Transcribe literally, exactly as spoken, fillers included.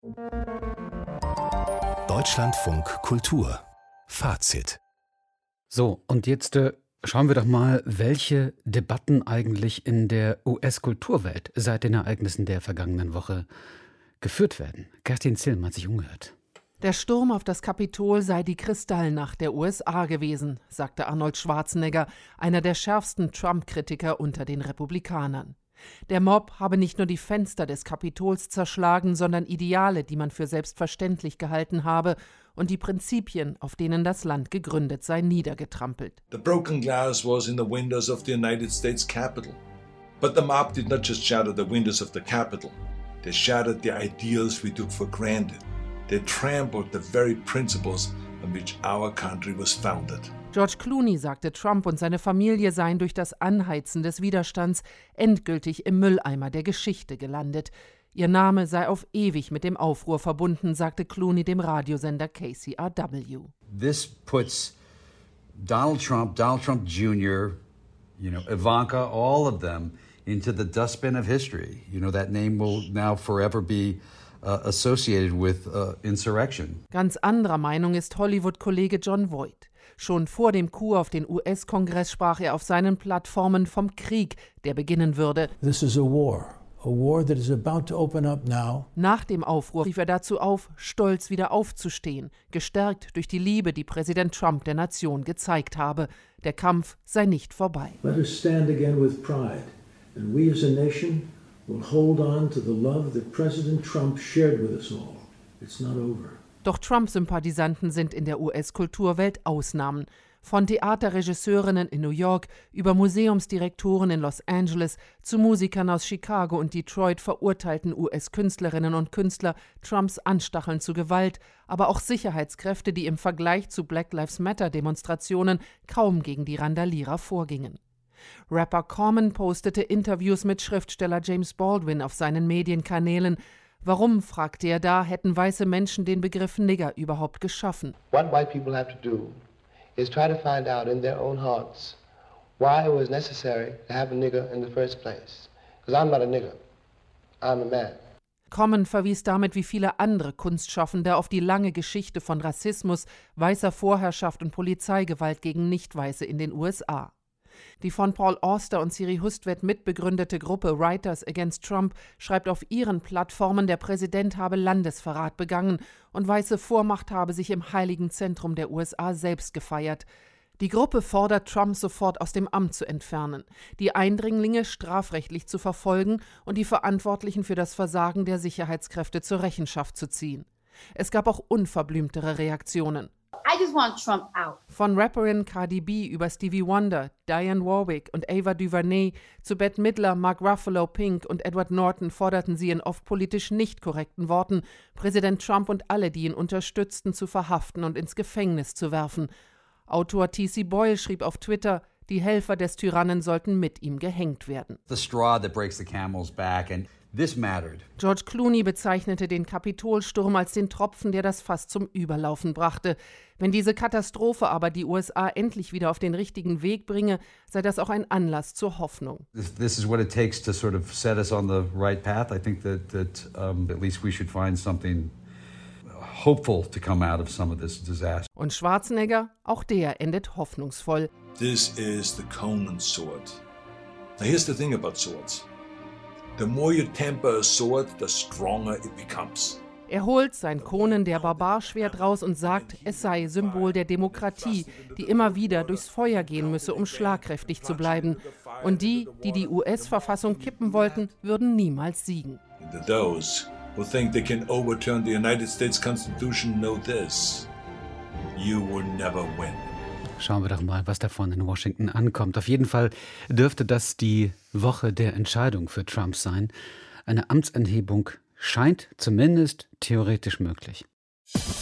Deutschlandfunk Kultur Fazit. So, und jetzt äh, schauen wir doch mal, welche Debatten eigentlich in der U S-Kulturwelt seit den Ereignissen der vergangenen Woche geführt werden. Kerstin Zillm hat sich umgehört. Der Sturm auf das Kapitol sei die Kristallnacht der U S A gewesen, sagte Arnold Schwarzenegger, einer der schärfsten Trump-Kritiker unter den Republikanern. Der Mob habe nicht nur die Fenster des Kapitols zerschlagen, sondern Ideale, die man für selbstverständlich gehalten habe, und die Prinzipien, auf denen das Land gegründet sei, niedergetrampelt. The broken glass was in the windows of the United States Capitol. But the mob did not just shatter the windows of the Capitol. They shattered the ideals we took for granted. They trampled the very principles on which our country was founded. George Clooney sagte, Trump und seine Familie seien durch das Anheizen des Widerstands endgültig im Mülleimer der Geschichte gelandet. Ihr Name sei auf ewig mit dem Aufruhr verbunden, sagte Clooney dem Radiosender K C R W. This puts Donald Trump, Donald Trump Junior, you know, Ivanka, all of them into the dustbin of history. You know, that name will now forever be uh, associated with uh, insurrection. Ganz anderer Meinung ist Hollywood-Kollege Jon Voight. Schon vor dem Coup auf den U S-Kongress sprach er auf seinen Plattformen vom Krieg, der beginnen würde. This is a war. A war that is about to open up now. Nach dem Aufruhr rief er dazu auf, stolz wieder aufzustehen, gestärkt durch die Liebe, die Präsident Trump der Nation gezeigt habe. Der Kampf sei nicht vorbei. Let us stand again with pride, and we as a nation will hold on to the love that President Trump shared with us all. It's not over. Doch Trump-Sympathisanten sind in der U S-Kulturwelt Ausnahmen. Von Theaterregisseurinnen in New York über Museumsdirektoren in Los Angeles zu Musikern aus Chicago und Detroit verurteilten U S-Künstlerinnen und Künstler Trumps Anstacheln zu Gewalt, aber auch Sicherheitskräfte, die im Vergleich zu Black Lives Matter-Demonstrationen kaum gegen die Randalierer vorgingen. Rapper Common postete Interviews mit Schriftsteller James Baldwin auf seinen Medienkanälen. Warum, fragte er da, hätten weiße Menschen den Begriff Nigger überhaupt geschaffen? What white people have to do is try to find out in their own hearts why it was necessary to have a nigger in the first place. Because I'm not a nigger, I'm a man. Common verwies damit wie viele andere Kunstschaffende auf die lange Geschichte von Rassismus, weißer Vorherrschaft und Polizeigewalt gegen Nicht-Weiße in den U S A. Die von Paul Auster und Siri Hustvedt mitbegründete Gruppe Writers Against Trump schreibt auf ihren Plattformen, der Präsident habe Landesverrat begangen und weiße Vormacht habe sich im heiligen Zentrum der U S A selbst gefeiert. Die Gruppe fordert, Trump sofort aus dem Amt zu entfernen, die Eindringlinge strafrechtlich zu verfolgen und die Verantwortlichen für das Versagen der Sicherheitskräfte zur Rechenschaft zu ziehen. Es gab auch unverblümtere Reaktionen. I just want Trump out. Von Rapperin Cardi B über Stevie Wonder, Diane Warwick und Ava DuVernay zu Bette Midler, Mark Ruffalo, Pink und Edward Norton forderten sie in oft politisch nicht korrekten Worten, Präsident Trump und alle, die ihn unterstützten, zu verhaften und ins Gefängnis zu werfen. Autor T C Boyle schrieb auf Twitter, die Helfer des Tyrannen sollten mit ihm gehängt werden. The straw that breaks the camel's back, and this mattered. George Clooney bezeichnete den Kapitolsturm als den Tropfen, der das Fass zum Überlaufen brachte. Wenn diese Katastrophe aber die U S A endlich wieder auf den richtigen Weg bringe, sei das auch ein Anlass zur Hoffnung. This, this is what it takes to sort of set us on the right path. I think that, that um, at least we should find something hopeful to come out of some of this disaster. Und Schwarzenegger, auch der endet hoffnungsvoll. This is the Conan sword. Now here's the thing about swords. The more you temper a sword, the stronger it becomes. Er holt sein Conan der Barbarschwert raus und sagt, es sei Symbol der Demokratie, die immer wieder durchs Feuer gehen müsse, um schlagkräftig zu bleiben. Und die, die die U S-Verfassung kippen wollten, würden niemals siegen. And those who think they can overturn the United States Constitution know this. You will never win. Schauen wir doch mal, was davon in Washington ankommt. Auf jeden Fall dürfte das die Woche der Entscheidung für Trump sein. Eine Amtsenthebung scheint zumindest theoretisch möglich.